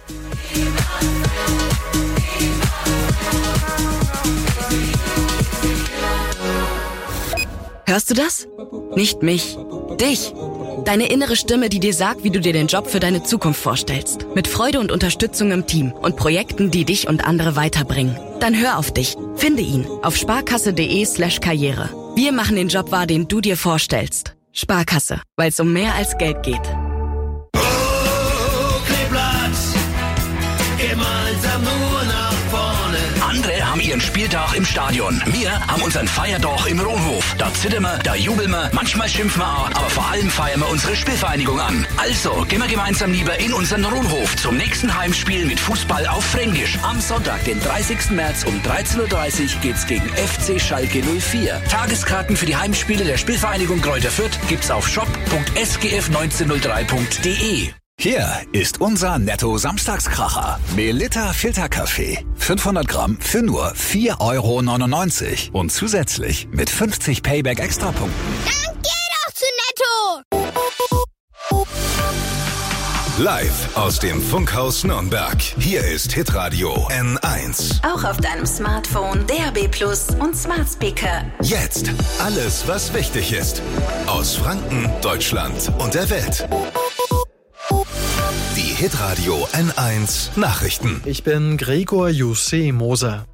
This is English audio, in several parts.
Hörst du das? Nicht mich, dich. Deine innere Stimme, die dir sagt, wie du dir den Job für deine Zukunft vorstellst. Mit Freude und Unterstützung im Team und Projekten, die dich und andere weiterbringen. Dann hör auf dich. Finde ihn auf sparkasse.de/Karriere. Wir machen den Job wahr, den du dir vorstellst. Sparkasse, weil es um mehr als Geld geht. Gemeinsam nur nach vorne. Andere haben ihren Spieltag im Stadion. Wir haben unseren Feiertag im Ronhof. Da zittern wir, da jubeln wir, manchmal schimpfen wir auch, aber vor allem feiern wir unsere Spielvereinigung an. Also gehen wir gemeinsam lieber in unseren Ronhof zum nächsten Heimspiel mit Fußball auf Fränkisch. Am Sonntag, den 30. März um 13.30 Uhr geht's gegen FC Schalke 04. Tageskarten für die Heimspiele der Spielvereinigung Greuther Fürth gibt's auf shop.sgf1903.de. Hier ist unser Netto-Samstagskracher. Melitta Filterkaffee. 500 Gramm für nur 4,99 € und zusätzlich mit 50 Payback-Extrapunkten. Dann geh doch zu Netto! Live aus dem Funkhaus Nürnberg. Hier ist Hitradio N1. Auch auf deinem Smartphone, DAB+ und Smart Speaker. Jetzt alles, was wichtig ist. Aus Franken, Deutschland und der Welt. Die Hitradio N1 Nachrichten. Ich bin Gregor Jussi Moser.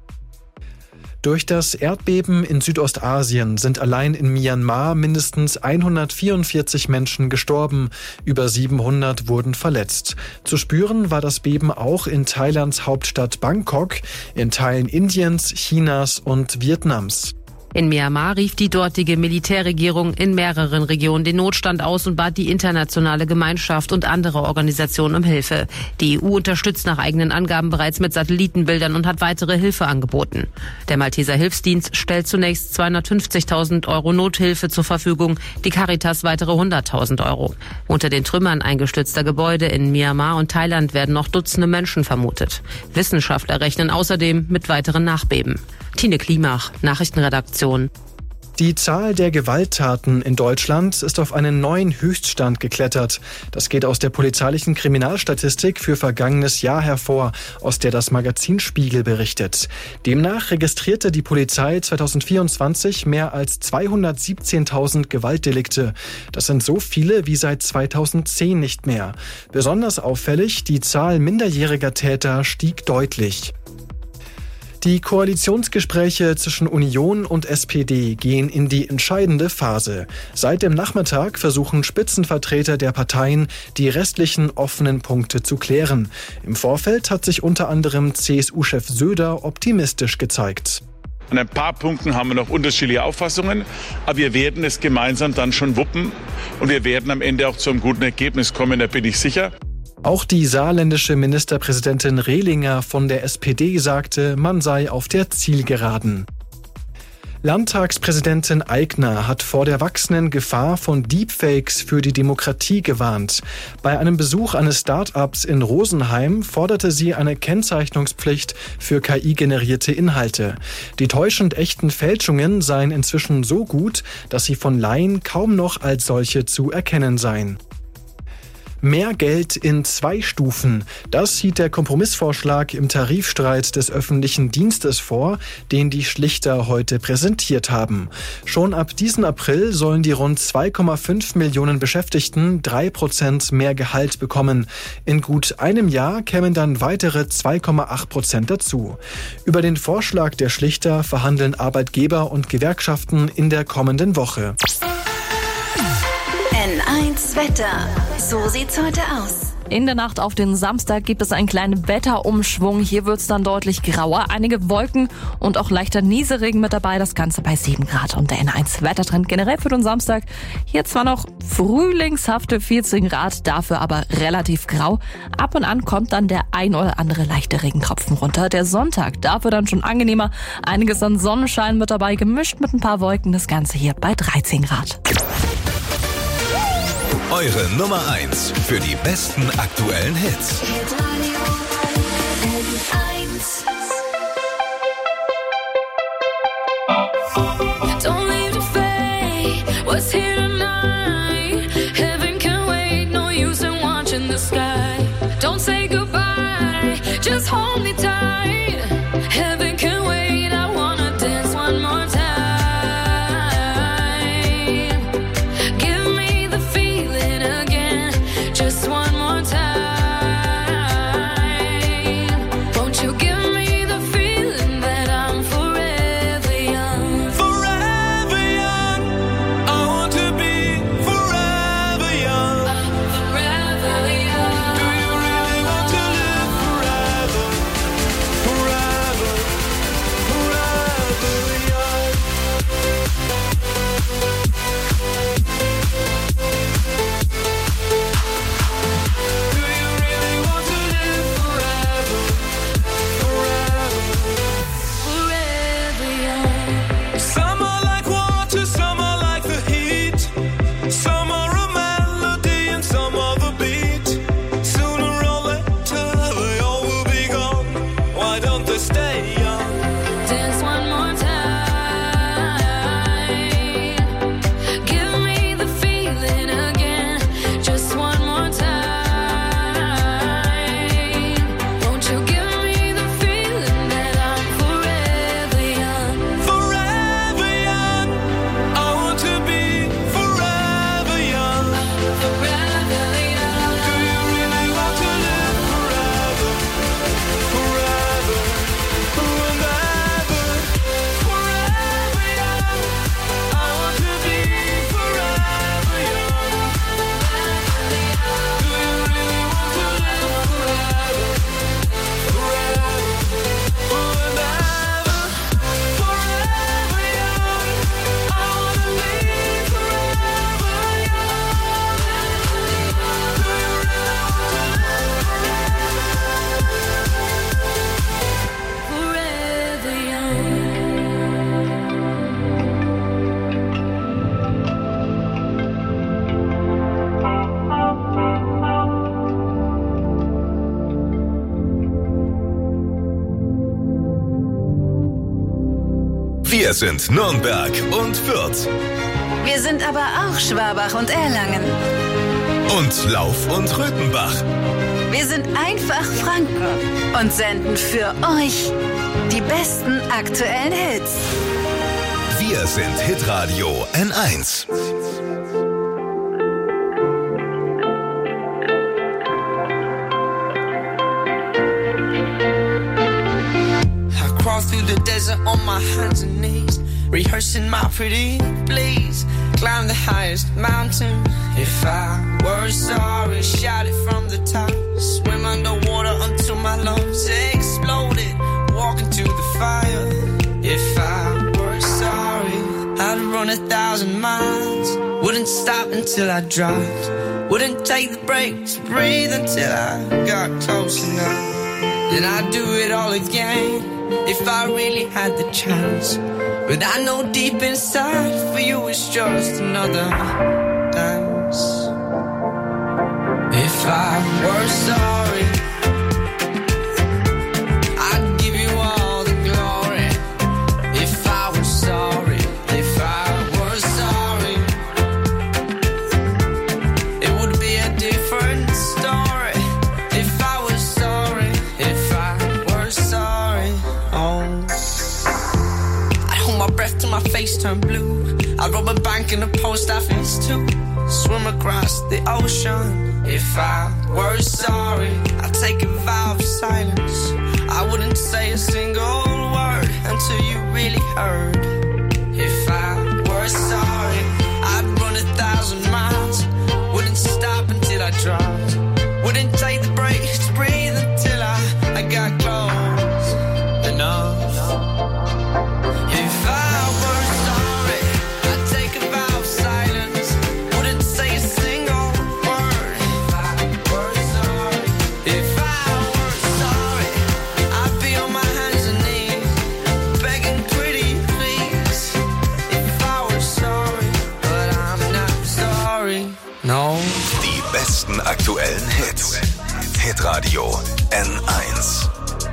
Durch das Erdbeben in Südostasien sind allein in Myanmar mindestens 144 Menschen gestorben. Über 700 wurden verletzt. Zu spüren war das Beben auch in Thailands Hauptstadt Bangkok, in Teilen Indiens, Chinas und Vietnams. In Myanmar rief die dortige Militärregierung in mehreren Regionen den Notstand aus und bat die internationale Gemeinschaft und andere Organisationen um Hilfe. Die EU unterstützt nach eigenen Angaben bereits mit Satellitenbildern und hat weitere Hilfe angeboten. Der Malteser Hilfsdienst stellt zunächst 250.000 € Nothilfe zur Verfügung, die Caritas weitere 100.000 €. Unter den Trümmern eingestürzter Gebäude in Myanmar und Thailand werden noch Dutzende Menschen vermutet. Wissenschaftler rechnen außerdem mit weiteren Nachbeben. Tine Klimach, Nachrichtenredaktion. Die Zahl der Gewalttaten in Deutschland ist auf einen neuen Höchststand geklettert. Das geht aus der polizeilichen Kriminalstatistik für vergangenes Jahr hervor, aus der das Magazin Spiegel berichtet. Demnach registrierte die Polizei 2024 mehr als 217.000 Gewaltdelikte. Das sind so viele wie seit 2010 nicht mehr. Besonders auffällig, die Zahl minderjähriger Täter stieg deutlich. Die Koalitionsgespräche zwischen Union und SPD gehen in die entscheidende Phase. Seit dem Nachmittag versuchen Spitzenvertreter der Parteien, die restlichen offenen Punkte zu klären. Im Vorfeld hat sich unter anderem CSU-Chef Söder optimistisch gezeigt. An ein paar Punkten haben wir noch unterschiedliche Auffassungen, aber wir werden es gemeinsam dann schon wuppen und wir werden am Ende auch zu einem guten Ergebnis kommen, da bin ich sicher. Auch die saarländische Ministerpräsidentin Rehlinger von der SPD sagte, man sei auf der Zielgeraden. Landtagspräsidentin Aigner hat vor der wachsenden Gefahr von Deepfakes für die Demokratie gewarnt. Bei einem Besuch eines Start-ups in Rosenheim forderte sie eine Kennzeichnungspflicht für KI-generierte Inhalte. Die täuschend echten Fälschungen seien inzwischen so gut, dass sie von Laien kaum noch als solche zu erkennen seien. Mehr Geld in 2 Stufen. Das sieht der Kompromissvorschlag im Tarifstreit des öffentlichen Dienstes vor, den die Schlichter heute präsentiert haben. Schon ab diesem April sollen die rund 2,5 Millionen Beschäftigten 3% mehr Gehalt bekommen. In gut einem Jahr kämen dann weitere 2,8% dazu. Über den Vorschlag der Schlichter verhandeln Arbeitgeber und Gewerkschaften in der kommenden Woche. N1 Wetter. So sieht's heute aus. In der Nacht auf den Samstag gibt es einen kleinen Wetterumschwung. Hier wird's dann deutlich grauer. Einige Wolken und auch leichter Nieselregen mit dabei. Das Ganze bei 7 Grad. Und der N1 Wettertrend generell für den Samstag. Hier zwar noch frühlingshafte 14 Grad, dafür aber relativ grau. Ab und an kommt dann der ein oder andere leichte Regentropfen runter. Der Sonntag dafür dann schon angenehmer. Einiges an Sonnenschein mit dabei, gemischt mit ein paar Wolken. Das Ganze hier bei 13 Grad. Eure Nummer 1 für die besten aktuellen Hits. Don't leave the fate, what's here tonight? Heaven can wait, no use in watching the sky. Don't say goodbye. Just hold me tight. Heaven can wait. I wanna dance one more time. Give me the feeling again. Just one more time. Won't you give me the feeling that I'm forever young? Forever young. I want to be forever young. Forever young. Do you really want to live forever? Forever, forever young. Do you really want to live forever? Forever, Forever young. some are like water, some are like the heat. Some are a melody and some are the beat. Sooner or later they all will be gone. Why don't they stay young? Dance one more time. Give me the feeling again. Just one more time. Won't you give me the feeling that I'm forever young? Forever young. I want to be forever young. Forever young. Do you really want to live forever? Forever, forever, forever young. I want to be forever young. Do you really want to live forever? Forever, forever, forever young. I want to be forever young. Do you really want to live Forever young. Wir sind Nürnberg und Fürth Wir sind aber auch Schwabach und Erlangen. und Lauf und Röthenbach. Wir sind einfach Franken und senden für euch die besten aktuellen Hits. Wir sind Hitradio N1. I crawl through the desert on my hands and knees, rehearsing my pretty please. Climb the highest mountain. If I were sorry, shout it from the top. Swim underwater until my lungs exploded. Walk into the fire. If I were sorry, I'd run 1,000 miles. Wouldn't stop until I dropped. Wouldn't take the break to breathe until I got close enough. Then I'd do it all again if I really had the chance. But I know deep inside for you it's just another dance. If I were sorry, I'd give you all the glory. If I were sorry, if I were sorry, it would be a different story. If I was sorry, if I were sorry, oh, I'd hold my breath till my face turned blue. I'd rob a bank in the post office too. Swim across the ocean. If I were sorry, I'd take a vow of silence. I wouldn't say a single word until you really heard. If I were sorry, I'd run 1,000 miles. Wouldn't stop until I dropped. Wouldn't take the break to breathe until I got close enough. If I were sorry, I'd take a vow of silence. Wouldn't say a single word. If I were sorry, if I were sorry, I'd be on my hands and knees, begging pretty please. If I were sorry, but I'm not sorry, no. Die besten aktuellen Hits. Hitradio N1.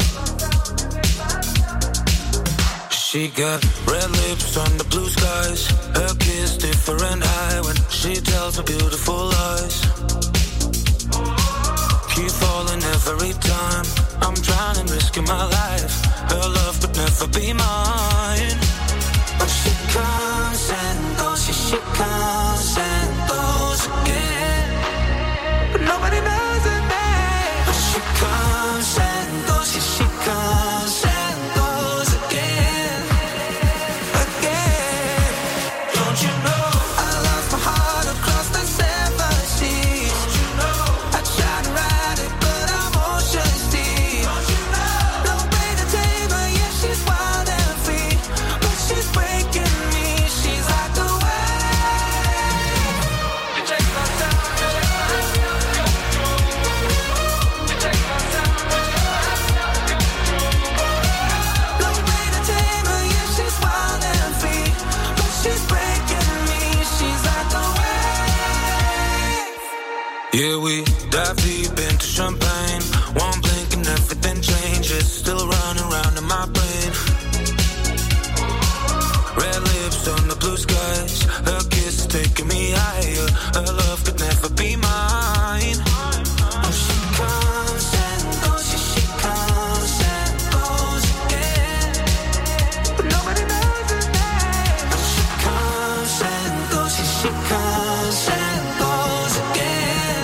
She got red lips under blue skies. Her kiss different eye when she tells her beautiful lies. Keep falling every time. I'm trying in my life. Her love could never be mine. But she comes and goes, she comes and goes again. But nobody knows her name. But she comes and goes, she comes and goes again. Again. Don't you know I lost my heart across the 7 seas? Don't you know I tried to ride it, but I'm ocean's deep. Don't you know no way to tame her, yeah, she's wild and free. But she's breaking me, she's like the wave. You take my time, you take my control. You take my time, no way to tame her, yeah, she's wild and free. But she's breaking me, she's like the wave. Yeah, we dive deep into champagne. One blink and everything changes. Still running around in my brain. Red lips on the blue skies. Her kiss taking me higher. Her love could never be mine. Oh, she comes and goes, she comes and goes again. But nobody knows her name. Oh, she comes and goes, she comes and goes again.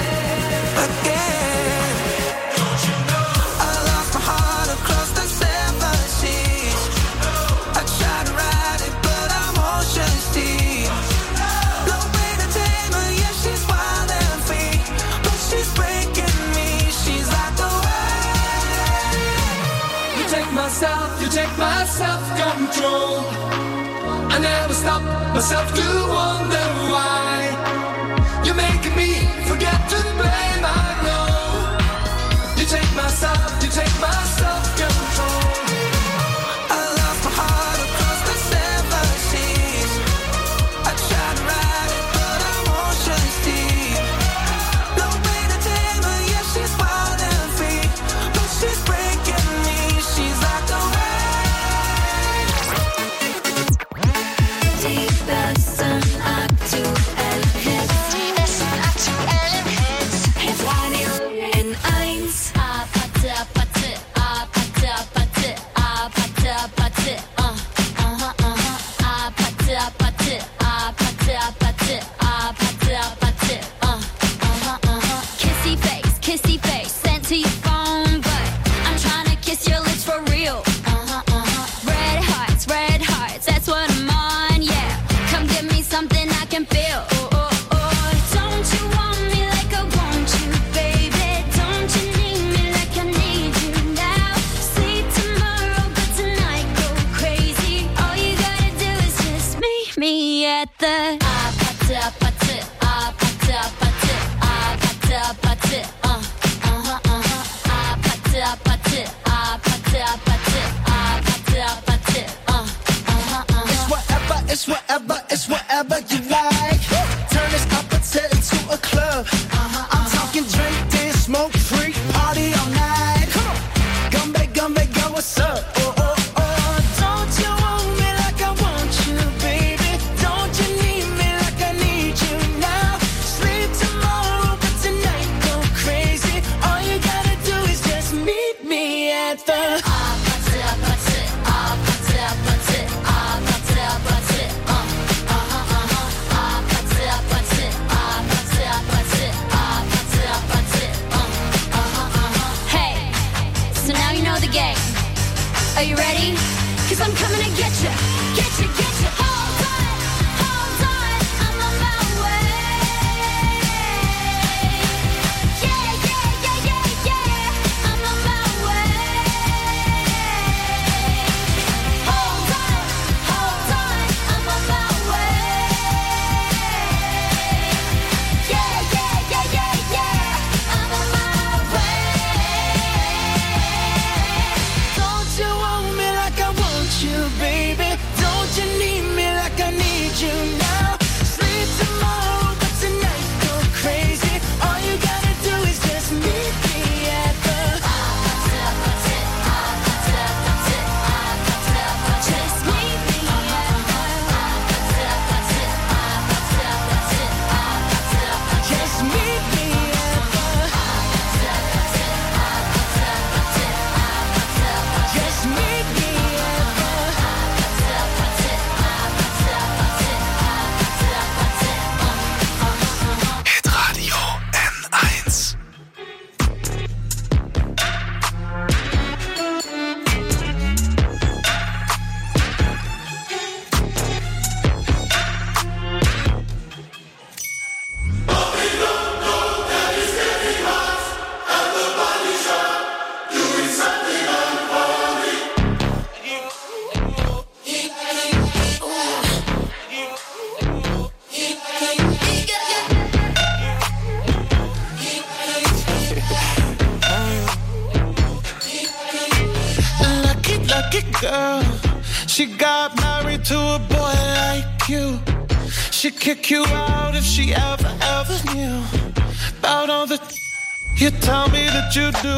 Again. Don't you know I lost my heart across the 7 seas? I tried to ride it, but I'm ocean's deep. No way to tame her, yeah, she's wild and free. But she's breaking me, she's like the wave. You take my self-control. I never stop myself to wonder why. You're making me forget to blame, I know. You take my self-control. I lost my heart across the 7 seas. I tried to ride it, but I'm ocean's deep. No way to tame her, yeah, she's wild and free. But she's breaking me, she's like the wave. Die besten aktuellen Hits. Hitradio N1. Apatte, apatte, apatte, apatte, apatte, apatte, apatte, apatte, apatte, apatte, apatte, apatte, kissy face, sent to your phone, but I'm trying to kiss your lips for real. Red hearts, that's what I'm on, yeah. Come give me something I can feel. Don't you want me like I want you, baby? Don't you need me like I need you now? Sleep tomorrow, but tonight go crazy. All you gotta do is just meet me at the apatte, apatte, apatte, apatte, apatte, apatte, apatte, apatte, apatte, apatte, apatte, apatte, It's whatever you like. Turn this opposite into a club. I'm talking drink, dance, smoke, freak, party all night. Come on, gumbe, go, what's up? Don't you want me like I want you, baby? Don't you need me like I need you now? Sleep tomorrow, but tonight go crazy. All you gotta do is just meet me at the apatte, apatte, apatte, apatte, apatte, apatte, Hey, so now you know the game. Are you ready? 'Cause I'm coming to get you, get you, get you. Hold on, I'm on my way. Yeah, I'm on my way. Hold on, I'm on my way. Yeah, I'm on my way. Don't you want me like I want you, baby? Don't you need me lucky girl. She got married to a boy like you. She'd kick you out if she ever knew about all the you tell me that you do.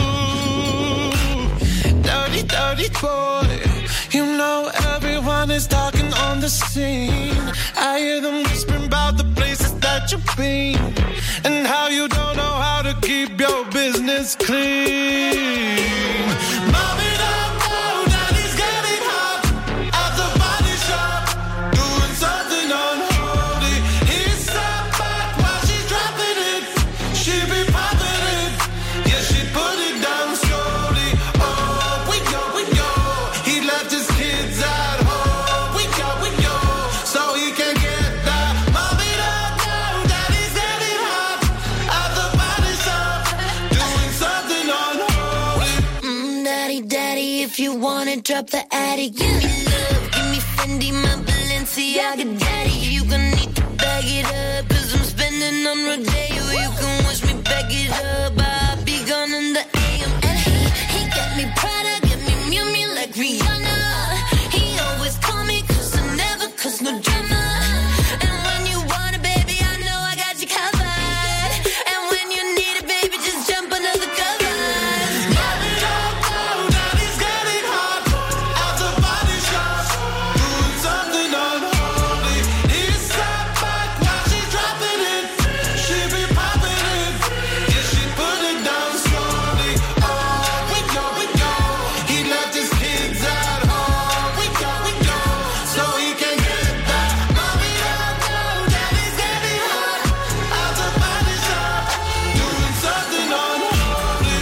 Dirty, dirty boy. You know everyone is talking on the scene. I hear them whispering about the places that you've been and how you don't know how to keep your business clean. Mommy, don't go, daddy's getting hot at the body shop, doing something unholy. He sat back while she's dropping it. She be popping it, yeah, she put it down slowly. Oh, we go. He left his kids at home. We go, so he can get that. Mommy, don't go, daddy's getting hot at the body shop, doing something unholy. Daddy, if you wanna drop the attic, give me love, give me Fendi, my Balenciaga daddy. You gon' need to bag it up, 'cause I'm spending on Rodeo. You can wish me back it up, I'll be gone in the AM. And he got me Prada, get me Miu Miu like Rihanna. He always call me cause I never cause no drama. And when you want it, baby, I know I got you covered. And when you need it, baby, just jump under the covers. Mommy, don't go, daddy's getting hot at the body shop, doing something unholy. He sat back while she's dropping it. She be popping it, yeah, she put it down slowly. Oh, we go. He left his kids at home. We go, so he can get that. Mommy, don't go, daddy's getting hot at the body shop, doing something unholy.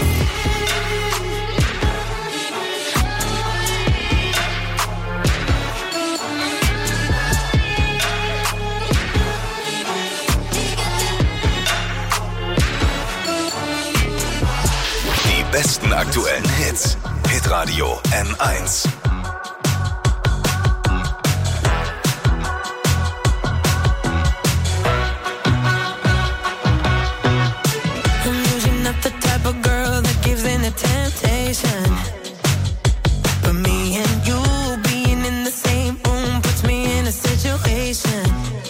Die besten aktuellen Hits. Hitradio N1. I'm usually not the type of girl that gives in to temptation, but me and you being in the same room puts me in a situation.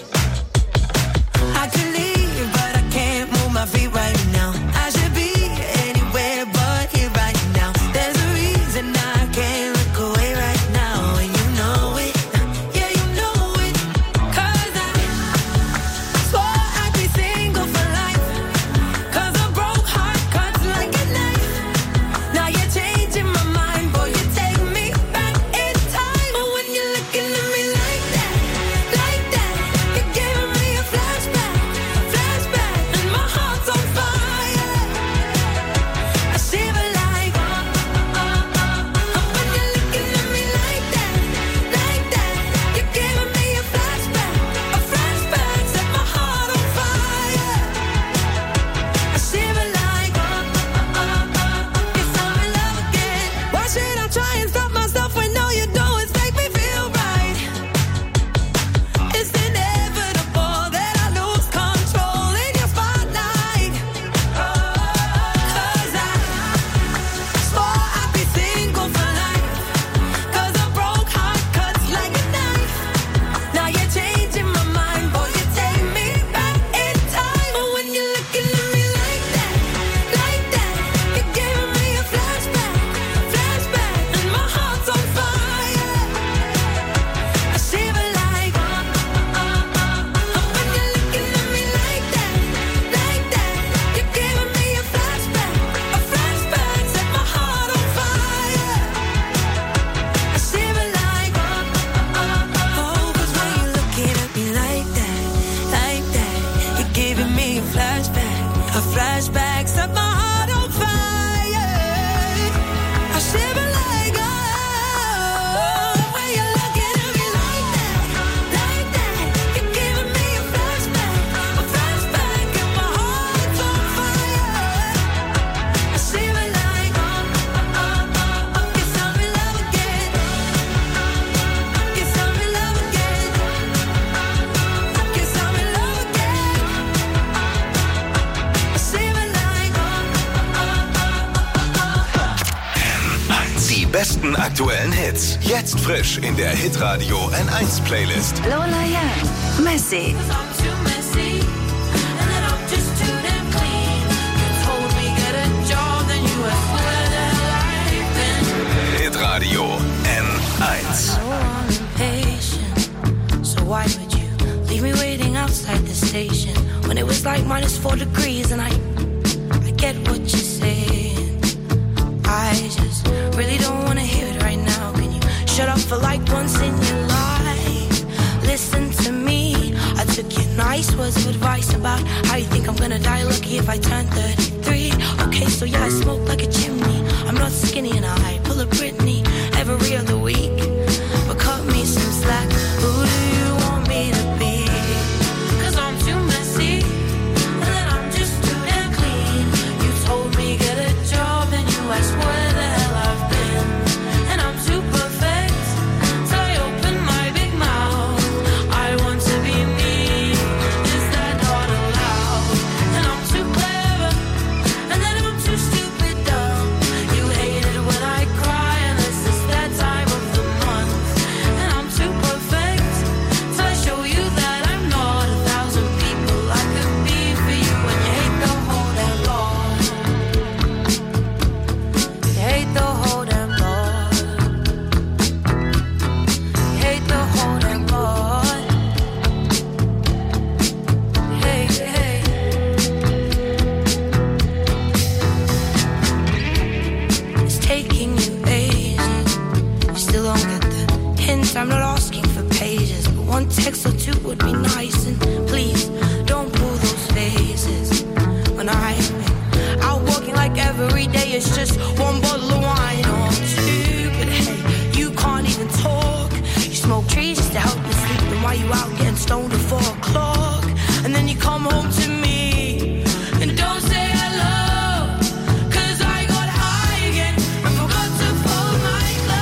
I could leave, but I can't move my feet right now. I should be anywhere but here right now. There's a reason I can't look away besten aktuellen Hits. Jetzt frisch in der Hitradio N1 Playlist. Lola Young, Messy. Hitradio N1. So why would you leave me waiting outside the station when it was like -4 degrees? And I get what you're saying. I just really don't want to hear it right now. Can you shut up for like once in your life? Listen to me. I took your nice words of advice about how you think I'm gonna die lucky if I turn 33. Okay, so yeah, I smoke like a chimney. I'm not skinny and I pull a Britney every other week. But cut me some slack. Who do you want me to be? 'Cause I'm too messy, and then I'm just too damn clean. You told me get a job, and you asked where the hell I've been. And I'm too perfect, so I open my big mouth. I want to be me. Is that not allowed? And I'm too clever, and then I'm too stupid dumb. You hate it when I cry, and this is that time of the month. And I'm too perfect, so I show you that I'm not 1,000 people I could be for you. And you hate the whole damn lot. You hate the whole damn lot. You hate the whole damn lot. Hey, hey. It's taking you ages. You still don't get the hint. I'm not asking for pages, but one text or two would be nice. And please don't pull those faces when I'm out walking like every day. It's just one bottle of wine or two. But hey, you can't even talk. You smoke trees just to help you sleep. Then why you out getting stoned at 4 o'clock? And then you come home to me and don't say hello. 'Cause I got high again and forgot to fold my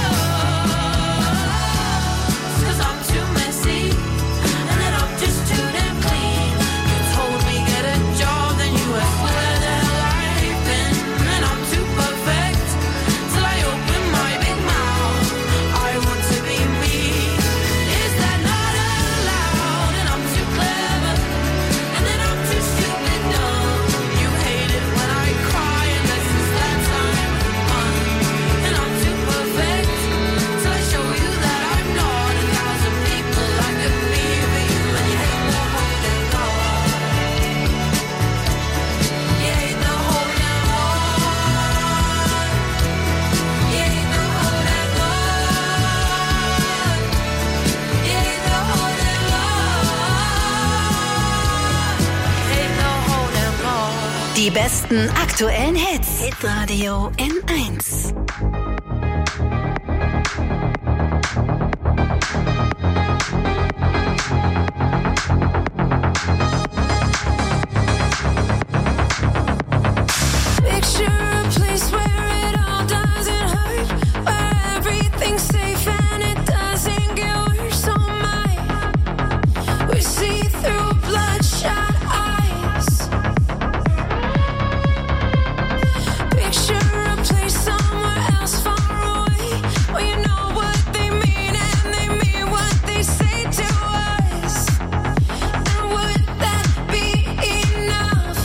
clothes. 'Cause I'm too messy, and then I'm just too damn clean. You told me get a job, then you asked where the hell I've been. And I'm too perfect, till I open my big mouth. I want to be me. Is that not allowed? And I'm too clever, and then I'm too stupid dumb. You hate it when I cry, and this is that time of the month. And I'm too perfect, till I show you that I'm not 1,000 people I could be for you. And you hate the whole damn lot. You hate the whole damn lot. You hate the whole damn lot. You hate the whole damn lot. You hate the whole damn lot. Die besten aktuellen Hits. Hitradio N1. Picture a place where it all doesn't hurt, where everything's safe and it doesn't get worse. Oh my, we see through bloodshot eyes. Picture a place somewhere else far away, where you know what they mean and they mean what they say to us. And would that be enough?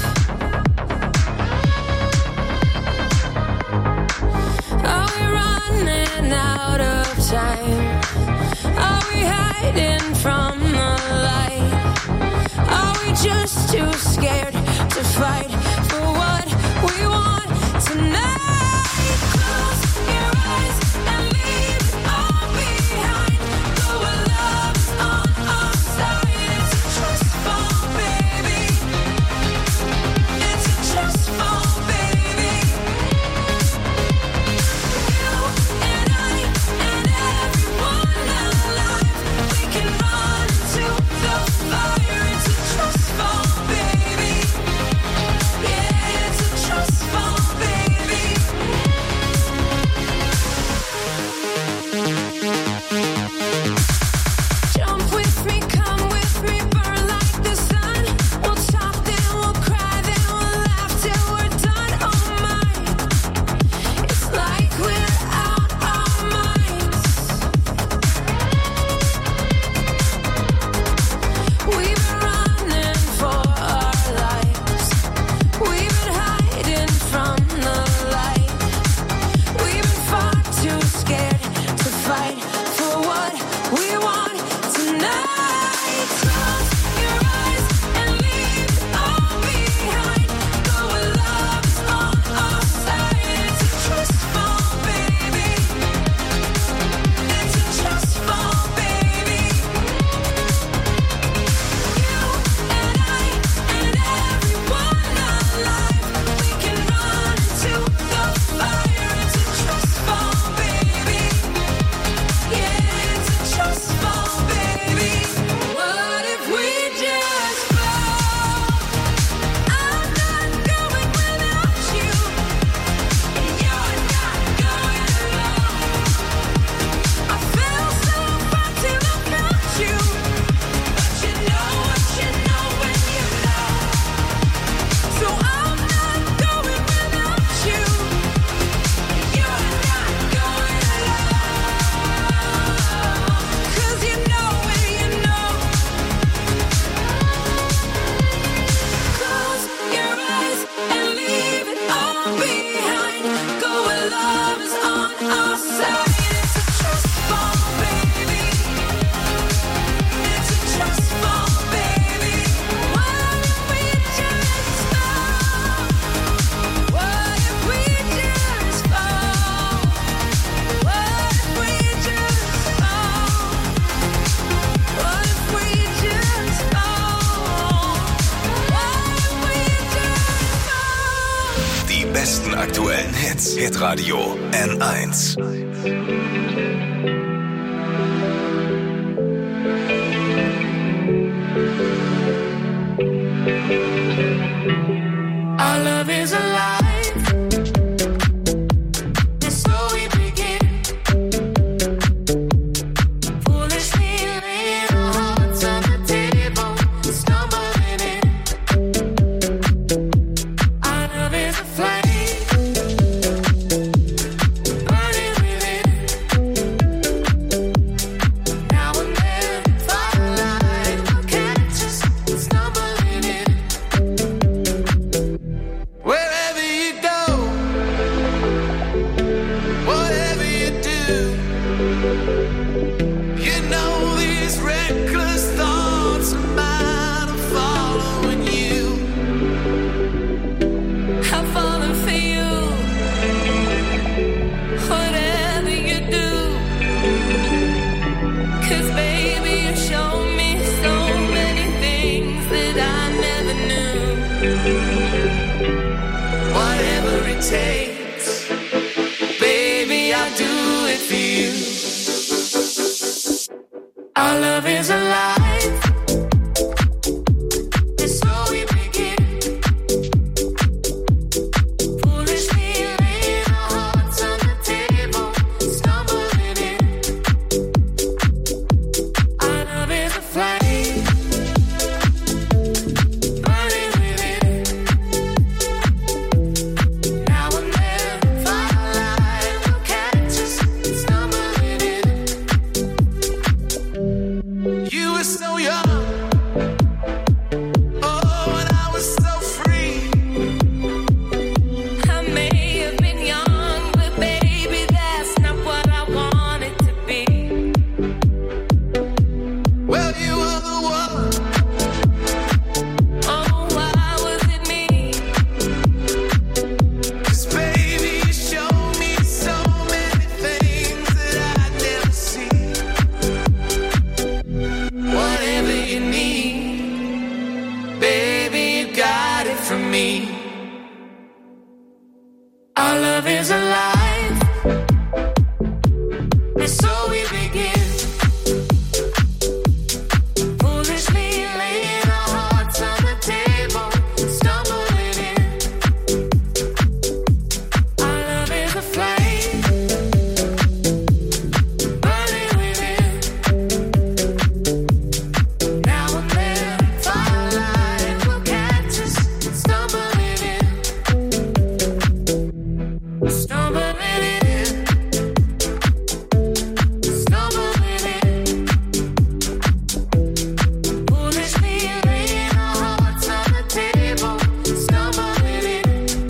Are we running out of time? Are we hiding from the light? Are we just too scared to fight for what we want tonight? Close your eyes and leave it all behind. Though our love's on our side, it's a trust fall, baby. It's a trust fall, baby. You and I and everyone alive, we can run to the fire. It's a trust fall, baby. love is on our side. It's a trust fall, baby. It's a trust fall, baby. What if we just fall? What if we just fall? What if we just fall? What if we just fall? What if we just fall? Die besten aktuellen Hits. Hitradio N1. Our love is alive. And so we begin. Foolishly laying our hearts on the table, stumbling in. Our love is a flame, burning within. Now and then, firelight will catch us stumbling in. Wherever you go, whatever you do, you know these reckless thoughts of mine are following you. I'm falling for you. Whatever you do, 'cause baby you show me so many things that I never knew. Whatever it takes, baby, I'll do it for you. Our love is alive, and so we begin. Foolishly laying our hearts on the table, stumbling in. Our love is a flame, burning within. Now and then, firelight will catch us stumbling in. You were so young, oh, and I was so free. I may have been young, but baby, that's not what I wanted to be. Well, you were the one. Oh, why was it me? 'Cause baby, you showed me so many things that I'd never see. Whatever you need, baby, you got it from me. Our love is alive, and so we begin. Foolishly laying our hearts on the table, stumbling in. Our love is a flame, burning within. Now and then, firelight will catch us stumbling in. Stumbling in. Stumbling in. Foolishly laying our hearts on the table, stumbling in.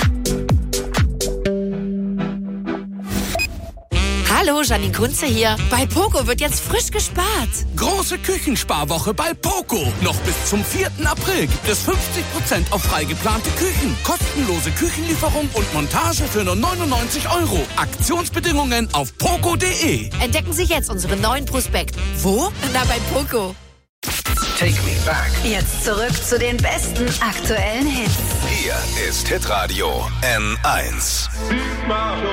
Hallo, Janine Kunze hier. Bei Poco wird jetzt frisch gespart. Große Küchensparwoche bei Poco. Noch bis zum 4. April gibt es 50% auf frei geplante Küchen. Kostenlose Küchenlieferung und Montage für nur 99 €. Aktionsbedingungen auf poco.de. Entdecken Sie jetzt unseren neuen Prospekt. Wo? Na, bei Poco. Take me back. Jetzt zurück zu den besten aktuellen Hits. Hier ist Hitradio N1. Leave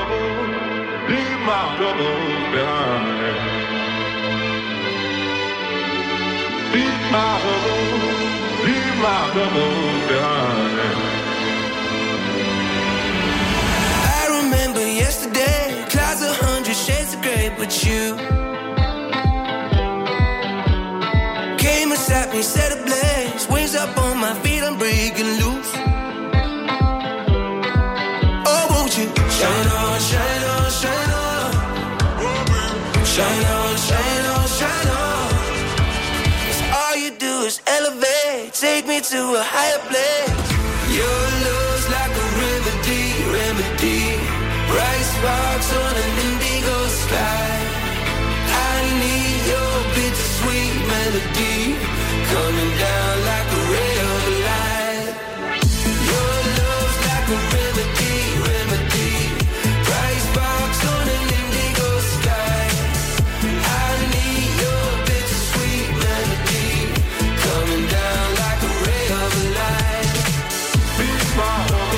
my troubles behind. Leave my troubles behind. I remember yesterday, clouds 100 shades of grey, but you came beside me, set ablaze, wings up on my feet, I'm breaking loose. Oh, won't you shine on, shine on, shine on. Shine on, shine on, shine on. 'Cause all you do is elevate, take me to a higher place. Your love's like a remedy, rise sparks on an indigo sky. I need your bittersweet melody coming down like a ray of light. Your love's like a remedy, remedy. Bright sparks on an indigo sky. I need your bittersweet melody coming down like a ray of light. Be my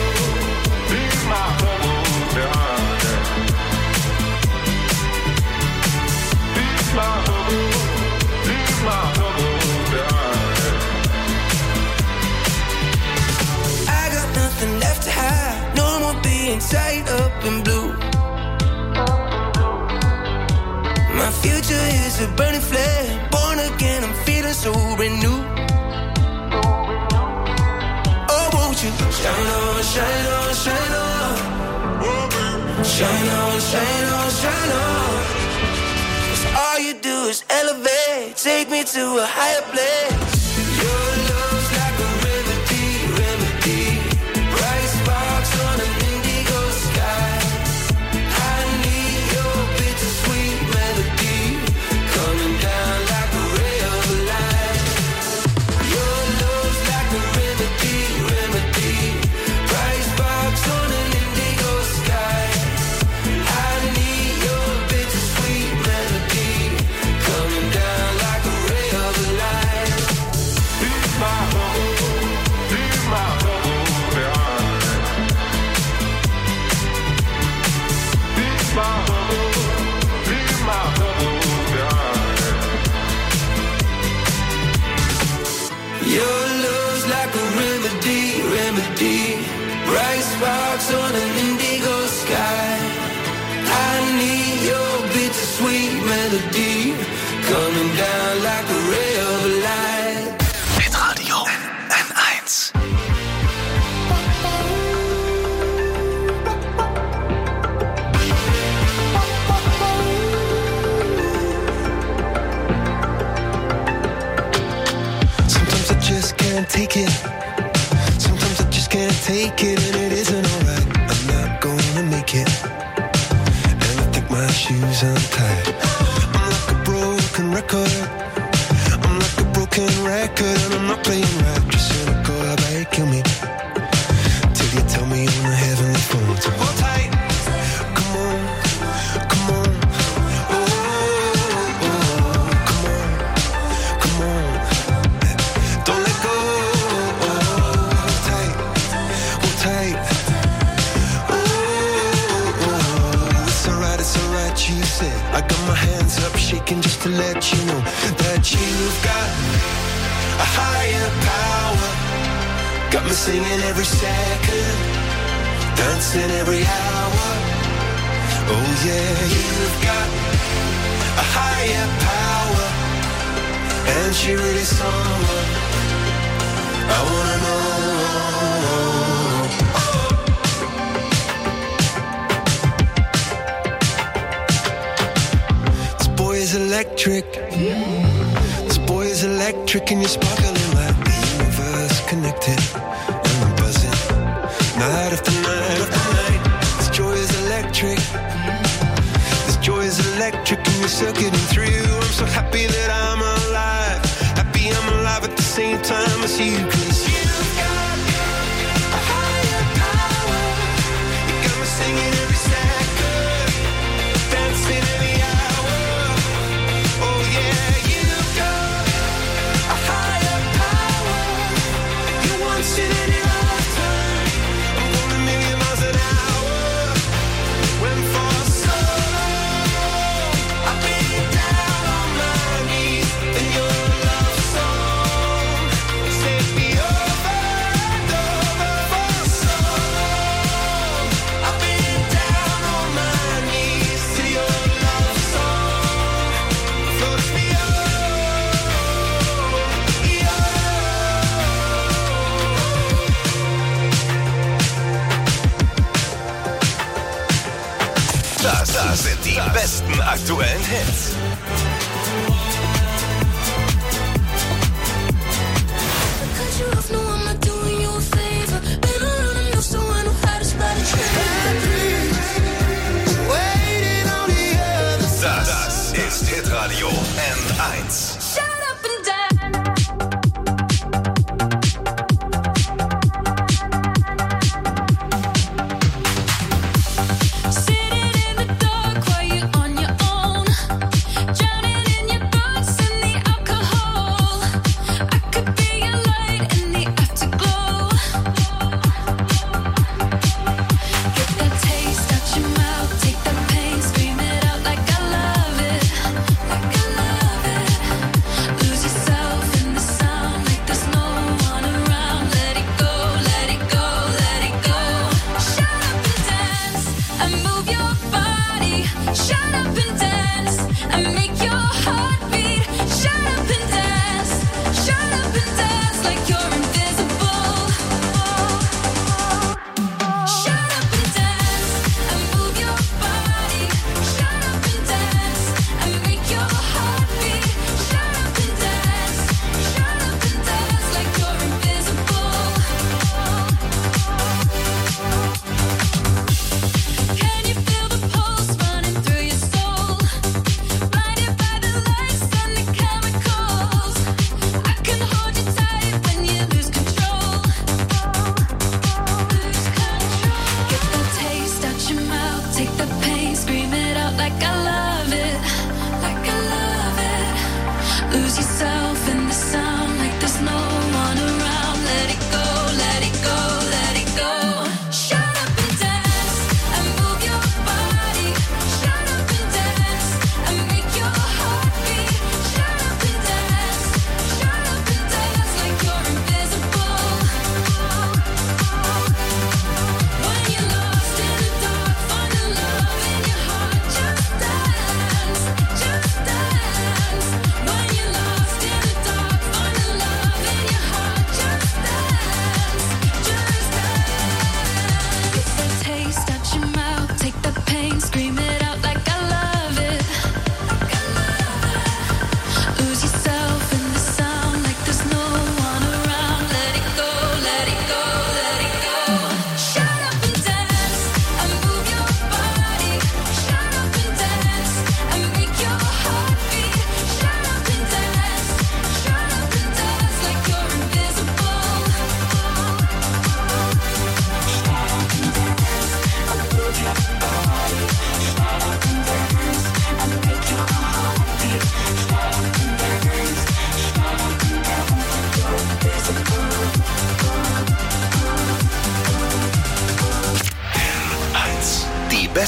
home behind. Be my home behind. I got nothing left to hide. No more being tied up in blue. My future is a burning flame. Born again, I'm feeling so renewed. Oh, won't you shine on, shine on, shine on. Shine on, shine on, shine on. 'Cause all you do is elevate. Take me to a higher place. Your love's like a remedy, remedy. Bright sparks on an indigo sky. I need your bittersweet melody coming down like a ray of light. Your love's like a remedy, remedy. Bright sparks on an indigo sky. I need your bittersweet melody coming down like a ray of light. Be my home behind. Be my home behind. Your love's like a remedy, remedy. Bright sparks on an indigo sky. I need your bittersweet melody coming down like a ray of light. Hitradio N1. Sometimes I just can't take it. Sometimes I just can't take it, and it isn't alright. I'm not gonna make it. And I think my shoes untied. I'm like a broken record. I'm like a broken record, and I'm not playing right. Just cynical, how they kill me. Till you tell me on the heavenly phone to hold tight. Come on, come on. Oh, come on, come on. Don't let go. Hold tight, hold tight. It's alright, you said. I got my hands up shaking just to let you know that you've got a higher power. Got me singing every second, dancing every hour. Oh yeah, you've got a higher power, and she really someone I wanna know. This boy is electric. This boy is electric, and you're sparkling like the universe connected. And I'm buzzing night after night after night. This joy is electric. This joy is electric, and you're circuiting through. I'm so happy that I'm alive. Happy I'm alive at the same time as you. 'Cause you've got a higher power. You got me singing every second, dancing every hour. Oh yeah, you've got a higher power. You once in any lifetime. I'm going a million miles an hour. When for so long I've been down on my knees in your love song. Set me over and over for so long. I've been down on my knees to your love song. Floats me Das sind die besten aktuellen Hits.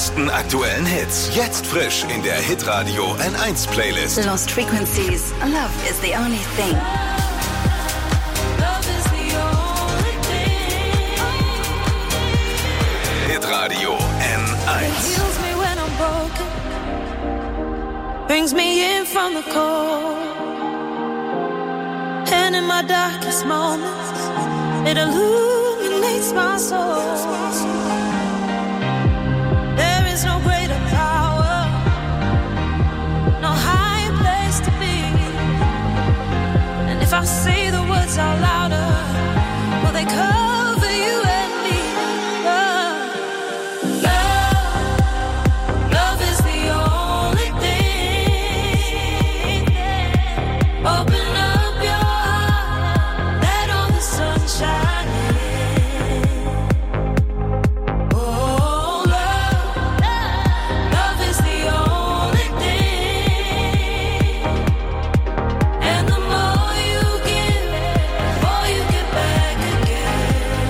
besten aktuellen Hits. Jetzt frisch in der Hitradio N1 Playlist. Lost Frequencies. Love is the only thing. Hitradio N1. Heals me when I'm broken. Brings me in from the cold. And in my darkest moments, it illuminates my soul. There is no greater power, no higher place to be. And if I say the words out louder, will they cover you and me? Love is the only thing. Open up your heart, let all the sunshine in. Oh, love is the only thing. And the more you give, the more you get back again.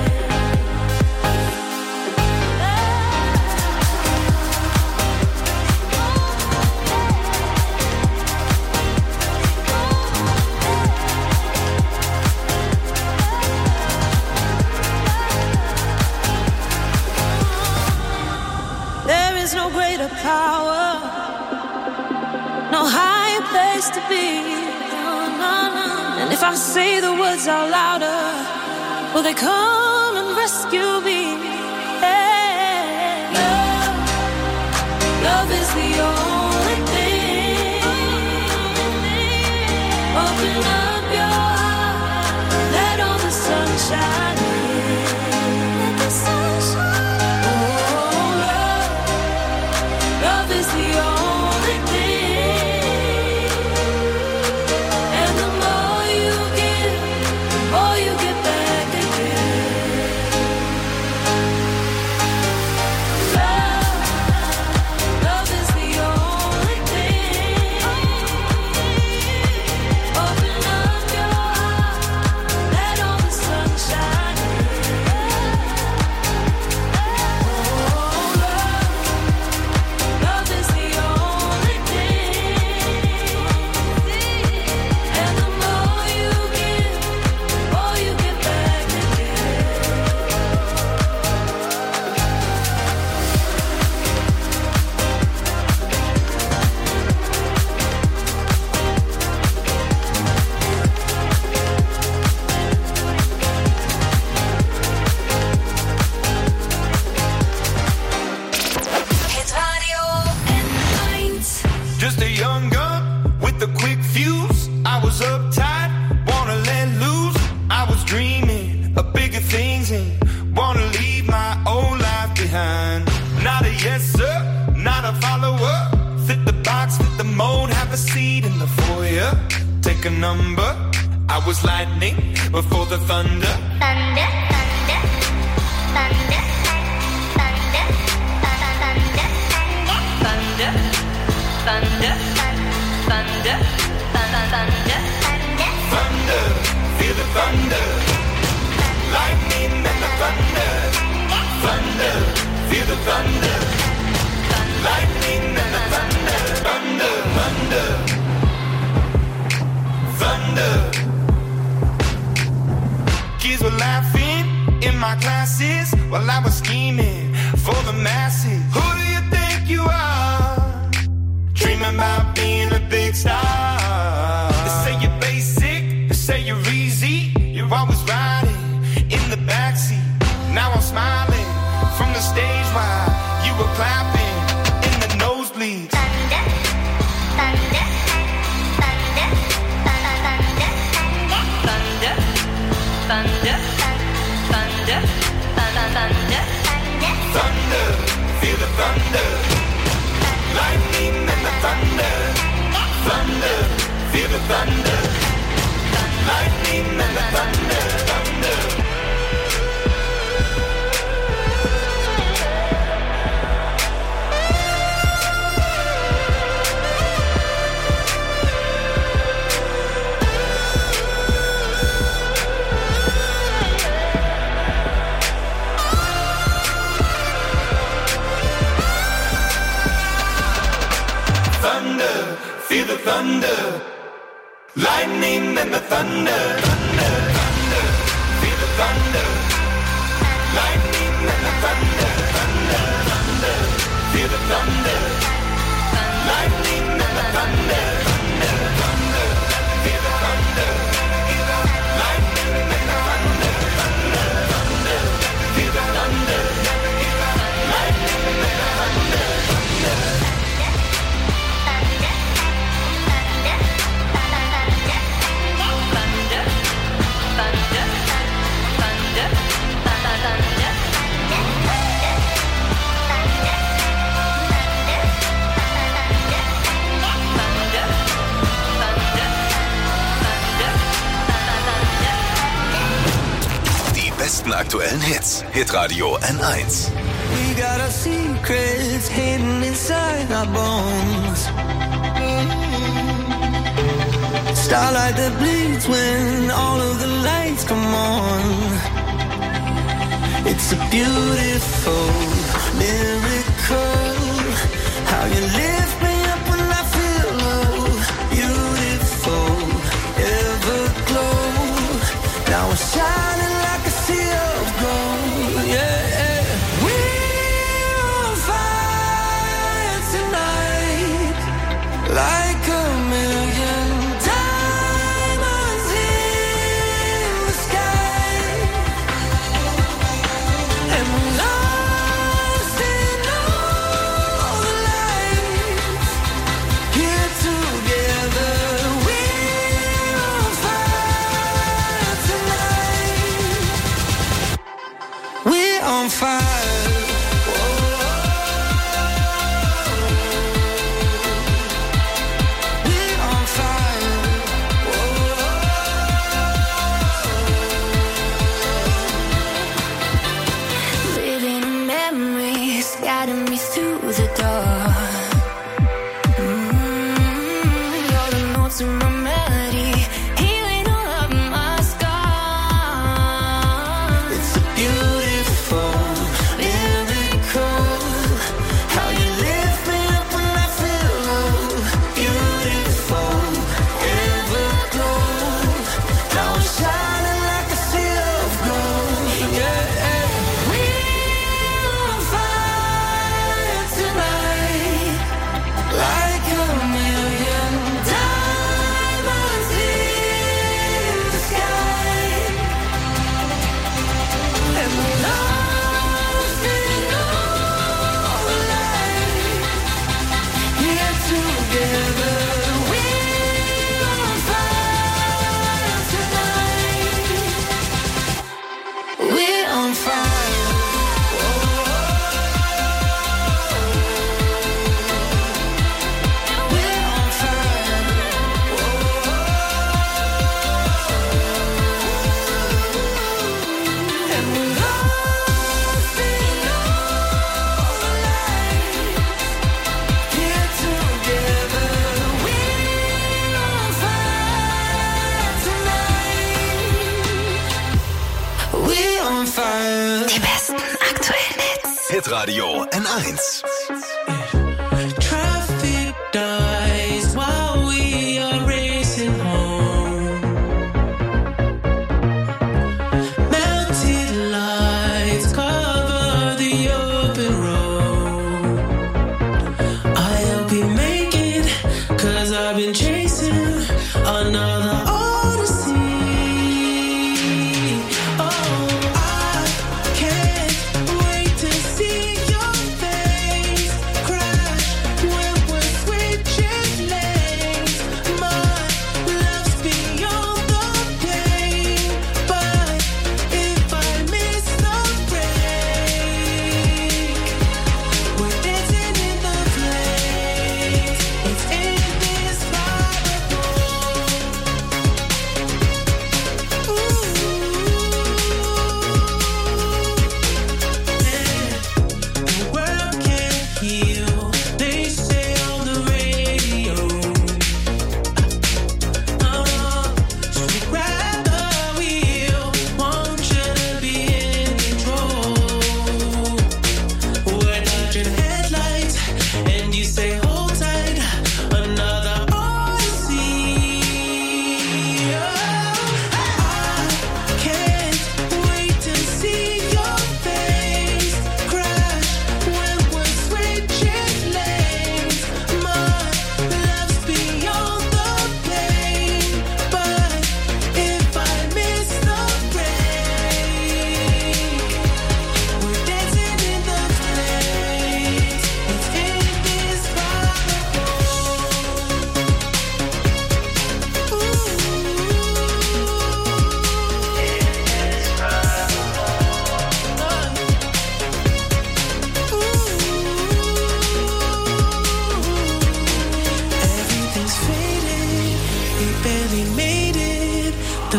There is no greater power, no higher place to be. And if I say the words out louder, will they come and rescue me? Hey, love is the only thing. Open up your heart, let all the sunshine in. Let the sunshine. Oh, love is the only thing. And the more you give, the more you get back again. Love is the only thing. Open up your heart, let all the sunshine in. Oh, love is the only thing. And the more you give, the more you get back again. Hitradio N1. Just a young gun with a quick fuse. I was uptight, wanna let loose. I was dreaming of bigger things and wanna leave my old life behind. Not a yes sir, not a follower. Fit the box, fit the mold, have a seat in the foyer. Take a number. I was lightning before the thunder. Thunder, thunder, thunder, thunder, thunder, thunder, Thunder, thunder, thunder, thunder, Thunder, feel the thunder. Lightning and the thunder. Thunder, feel the thunder. Lightning and the thunder. Thunder, thunder. Thunder. Kids were laughing in my classes while I was scheming for the masses. Who do you think you are? Dreaming about being a big star. They say you're basic, they say you're easy. You're always riding in the backseat. Now I'm smiling from the stage while you were clapping in the nosebleeds. thunder, thunder, thunder, thunder, thunder, thunder, thunder, thunder, thunder. Thunder, feel the thunder. Lightning and the thunder. Thunder, feel the thunder. Lightning and the thunder. Thunder. thunder, feel the thunder. Lightning and the thunder, thunder, thunder, feel the thunder. Lightning and the thunder, thunder, thunder, feel the thunder. Lightning and the thunder, thunder, thunder, feel the thunder. Lightning and the thunder, thunder, thunder, feel the thunder. Lightning and the thunder, thunder. Die besten aktuellen Hits. Hitradio N1. We got our secrets hidden inside our bones. Starlight that bleeds when all of the lights come on. It's a beautiful miracle. How you lift me up when I feel low. Beautiful, everglow. Now we're shining like a sea of gold. Yeah, we're on fire tonight, like a million diamonds in the sky. And we're lost in all the lights. Here together, we're on fire tonight. We're on fire. We're on fire. Living in memories, guiding me through the dark. You're the notes in my melody, healing all of my scars. It's a beautiful miracle. How you lift me up when I feel low. Beautiful, everglow. Now I'm shining like a sea of gold. Yeah, we're on fire tonight, like a million diamonds in the sky. And we're lost in all the light. Here together, we're on fire tonight. We're on fire. We're on fire. And we're lost in all the light. Here together, we're on fire tonight. We're on fire. Die besten aktuellen Hits. Hitradio N1. Traffic dies while we are racing home. Melted lights cover the open road. I hope you make it, 'cause I've been chasing another odyssey. Oh, I can't wait to see your face.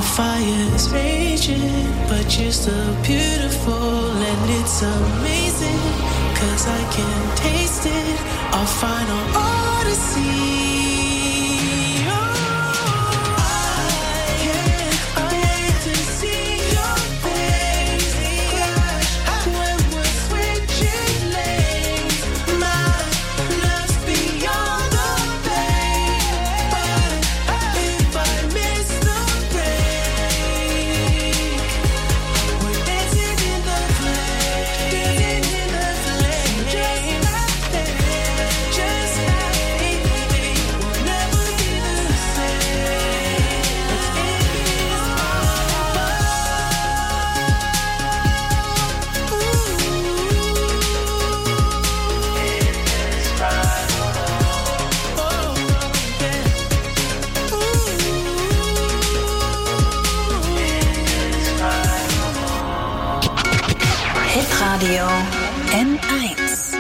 fire's raging, but you're still beautiful and it's amazing, 'cause I can taste it, our final odyssey. Hitradio N1.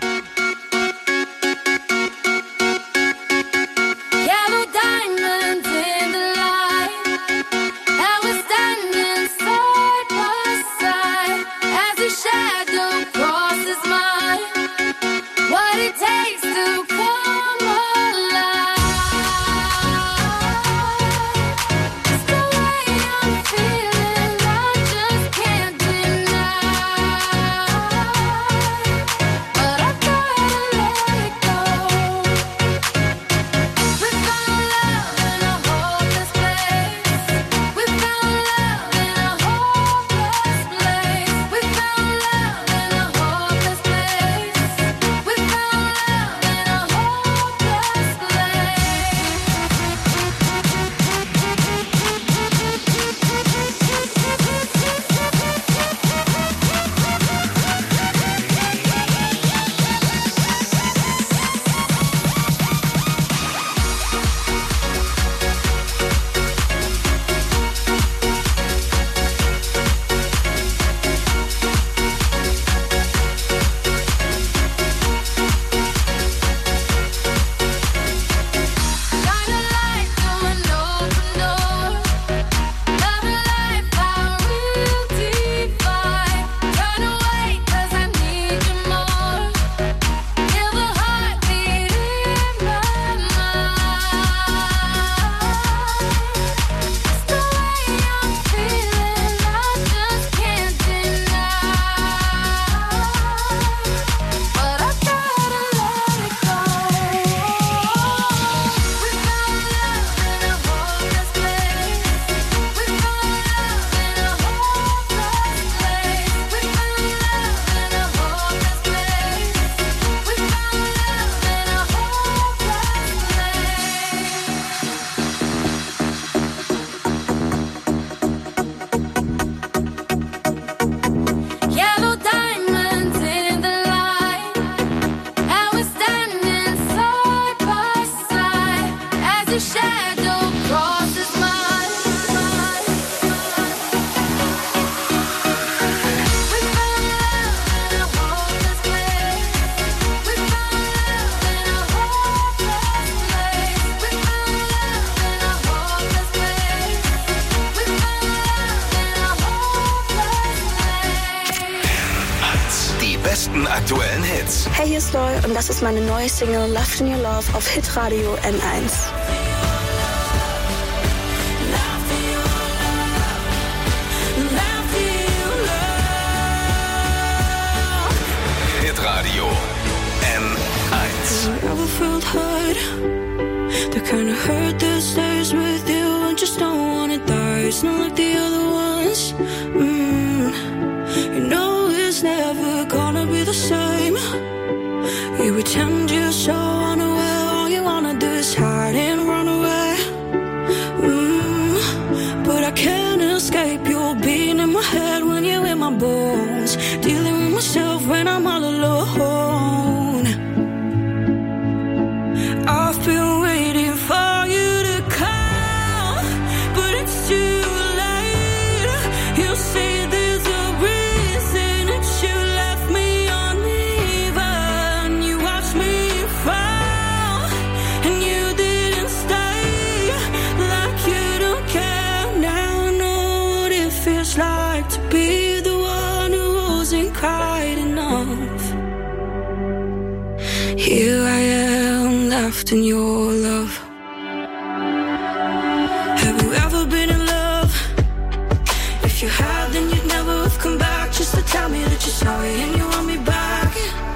Yellow diamonds in the light, and we're standing side by side as a shadow crosses mine. What it takes to come alive. It's the way I'm feeling, I just can't deny. But I gotta let it go. We found love in a hopeless place. We found love in a hopeless place. We found love in a hopeless place. We found love in a hopeless shine a light through an open door. Love and life, our real divide. Turn away 'cause I need you more. Feel the heartbeat in my mind. It's the way I'm feeling, I just can't deny. But I gotta let it go. We found love in a hopeless place. We found love in a hopeless place. We found love in a hopeless place. We found love in a hopeless place. Yellow diamonds in the light, and we're standing side by side as a shadow crosses mine. We found love in a hopeless place. We found love in a hopeless place. We found love in a hopeless place. We found love in a hopeless place. Die besten aktuellen Hits. Hey, hier ist Loy und das ist meine neue Single Love in Your Love auf Hitradio N1. Hitradio N1. Ever felt hurt? The kind of hurt that stays with you and just don't want to die. It's not like the other ones. You know it's never gonna be the same. You pretend you're so unaware. All you wanna do is hide and run away. But I can't escape your being in my head when you're in my bones. Dealing with myself when I'm all alone. I've been waiting for you to come, but it's too late. You say there's a reason that you left me uneven. You watched me fall, and you didn't left in your love. Have you ever been in love? If you have, then you'd never have come back just to tell me that you're sorry and you want me back.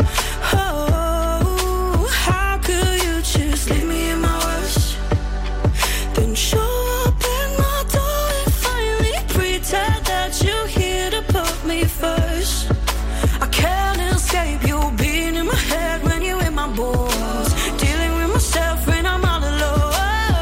Oh, how could you just leave me in my worst? Then show up at my door and finally pretend that you're here to put me first. I can't escape you being in my head when you're in my balls. Dealing with myself when I'm all alone.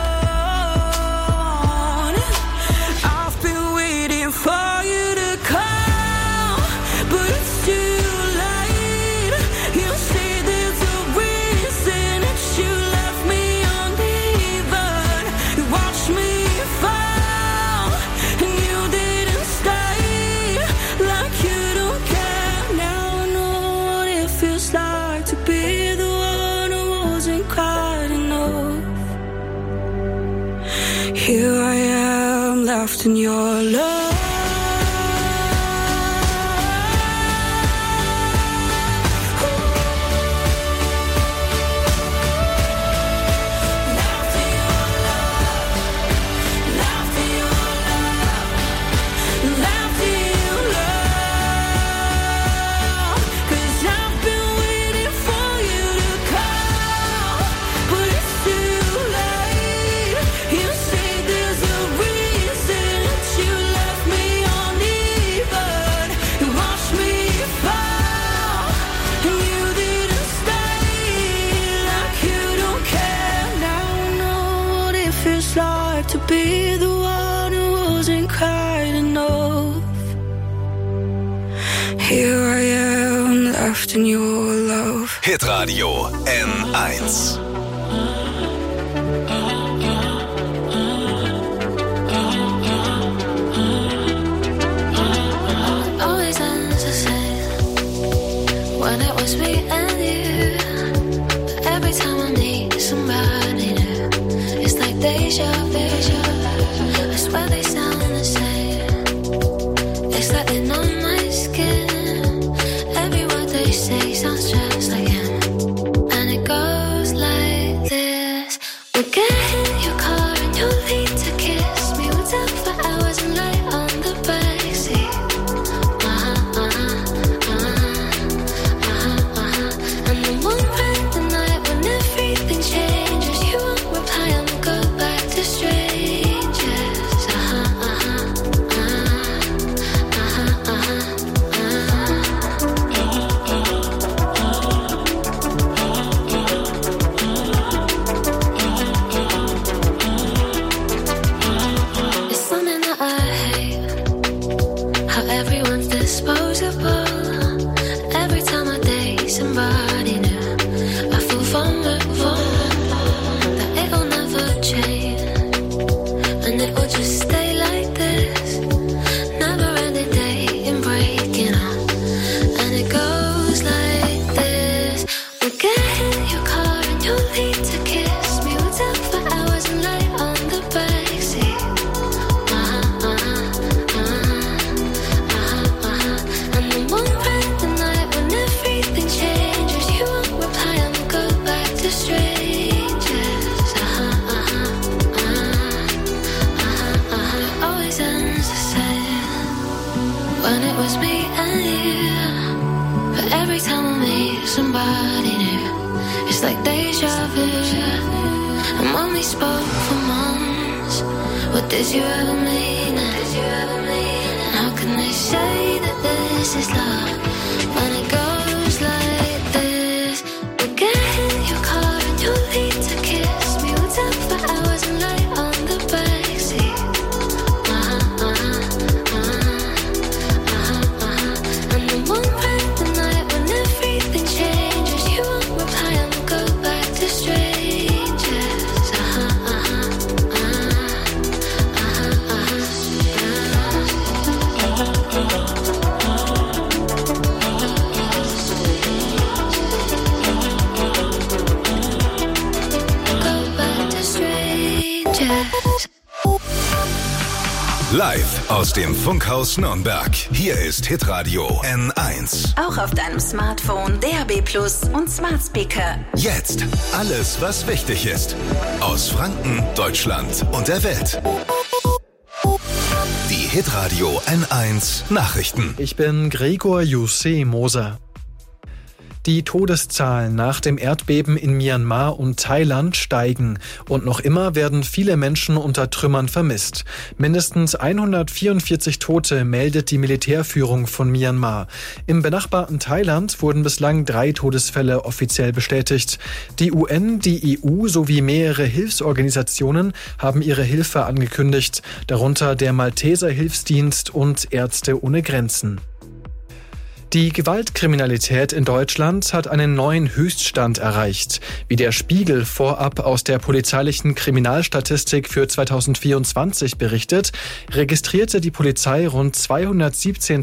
I've been waiting for you to come, but it's too late. You say there's a reason that you left me uneven. You watched me fall and you didn't stay. Like you don't care. Now I know what it feels like to be the one who wasn't quite enough. Here I am, left in your love. To be the one who wasn't quite enough. Here I am, left in your love. Hitradio N1. Always ends the same when it was me and you. But every time I need somebody new, it's like deja vu. I swear they sound the same. It's like they know my skin. Every word they say sounds just like him. And it goes like this. We'll get in your car and you'll leave to kiss me. We'll talk for hours and lie on the backseat. And then one bright the night when everything changes, you won't reply and we'll go back to strangers. It's something that I hate, how everyone's disposable. Every time I date somebody new, I feel vulnerable, that it'll never change, and it will just stay like this. Never ending dating, breaking up, and it goes like this. We'll get in your car and you'll leave to kiss me. We'll talk for hours and lie on the backseat. And then one bright the night when everything changes, you won't reply and we'll go back to strangers. Always ends the same when it was me and you. But every time I meet somebody new, it's like deja vu. And when we spoke for months, what did you ever mean? And how can they say that this is love when it goes like this? We'll get in your car and you'll leave to kiss me. We'll talk for hours and lie on the backseat. And then one bright the night when everything changes, you won't reply and we'll go back to strangers. Live aus dem Funkhaus Nürnberg. Hier ist Hitradio N1. Auch auf deinem Smartphone, DAB+ und Smart Speaker. Jetzt alles, was wichtig ist. Aus Franken, Deutschland und der Welt. Die Hitradio N1 Nachrichten. Ich bin Gregor Jussi Moser. Die Todeszahlen nach dem Erdbeben in Myanmar und Thailand steigen und noch immer werden viele Menschen unter Trümmern vermisst. Mindestens 144 Tote meldet die Militärführung von Myanmar. Im benachbarten Thailand wurden bislang 3 Todesfälle offiziell bestätigt. Die UN, die EU sowie mehrere Hilfsorganisationen haben ihre Hilfe angekündigt, darunter der Malteser Hilfsdienst und Ärzte ohne Grenzen. Die Gewaltkriminalität in Deutschland hat einen neuen Höchststand erreicht. Wie der Spiegel vorab aus der polizeilichen Kriminalstatistik für 2024 berichtet, registrierte die Polizei rund 217.000